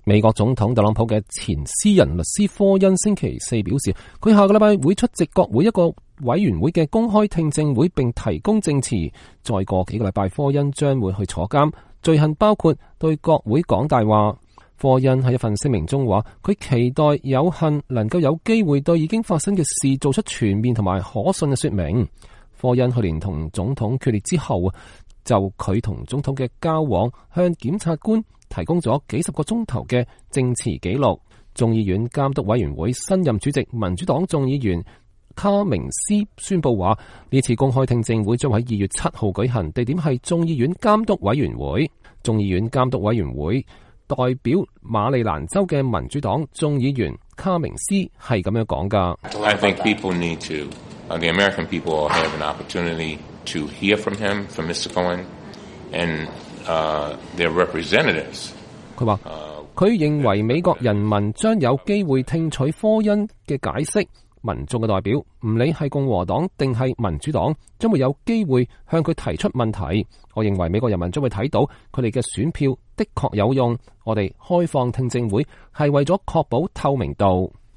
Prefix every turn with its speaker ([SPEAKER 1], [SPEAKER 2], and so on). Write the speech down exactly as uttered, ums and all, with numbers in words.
[SPEAKER 1] 美國總統特朗普嘅前私人律師科恩星期四表示，佢下個禮拜會出席國會一個委員會嘅公開聽證會，並提供證詞。再過幾個禮拜，科恩將會去坐監，罪行包括對國會講大話。科恩喺一份聲明中話，佢期待有幸能夠有機會對已經發生嘅事做出全面同埋可信嘅說明。科恩去年同總統決裂之後，就佢同總統嘅交往向檢察官提供咗幾十個鐘頭嘅證詞記錄。眾議院監督委員會新任主席民主黨眾議員卡明斯宣布話，呢次公開聽證會將喺二月七號舉行，地點係眾議院監督委員會。眾議院監督委員會代表馬里蘭州嘅民主黨眾議員卡明斯係咁樣講㗎。
[SPEAKER 2] I think people need to, uh, the American people have an opportunity to hear from him, from Mister Cohen, and uh, their representatives.
[SPEAKER 1] 佢話佢認為美國人民將有機會聽取科恩嘅解釋。民眾嘅代表，唔理係共和黨定係民主黨，將會有機會向佢提出問題。我認為美國人民將會睇到佢哋嘅選票的確有用。我哋開放聽證會係為咗確保透明度。